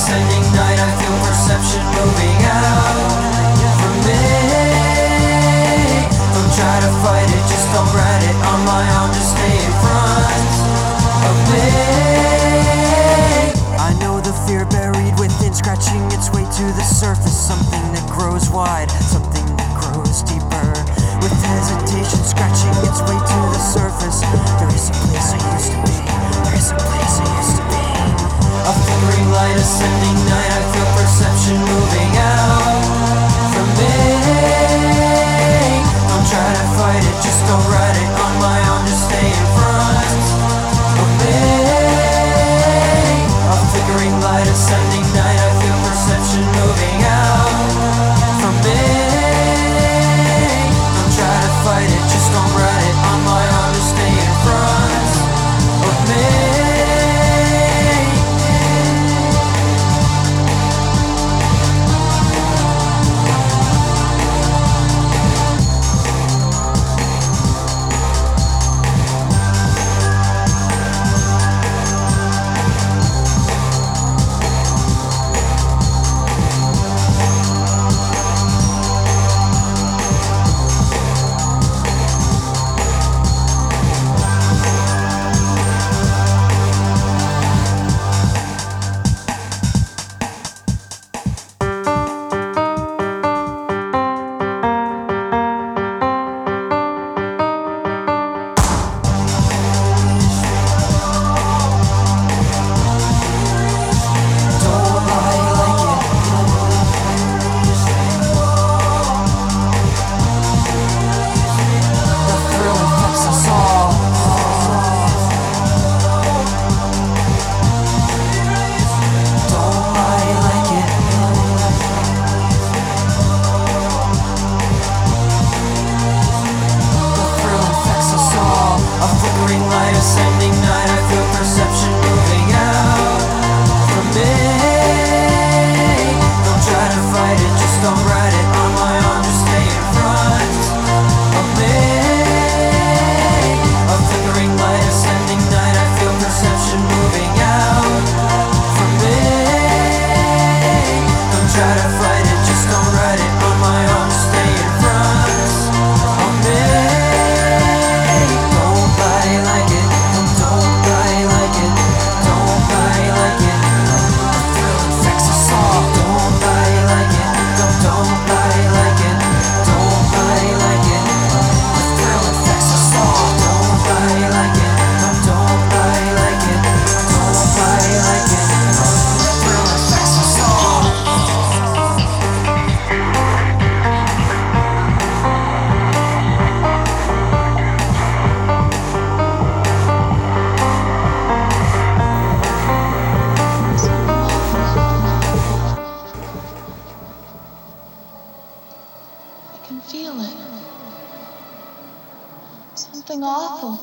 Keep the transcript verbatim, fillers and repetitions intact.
ascending night, I feel perception moving out from me. Don't try to fight it, just don't ride it on my own, just stay in front of me. I know the fear buried within, scratching its way to the surface. Something that grows wide, something that grows deeper. With hesitation, scratching its way to the surface. There is a place I used to be, there is a place I used to be. A flickering light, ascending night, I feel perception moving out from me. Don't try to fight it, just don't ride it on my own, just stay in front of me. A flickering light, ascending night, I feel perception moving out from me. Don't try to fight it, just don't ride it on my own, just stay in front of me. Ascending night, I feel perception moving out from me. Don't try to fight it, just don't ride it on my own, just stay in front of me. A flickering light, ascending night, I feel perception moving out from me. Don't try to fight it, just don't ride it on my own, just stay in front of me. Don't lie like it. I can feel it. Something awful.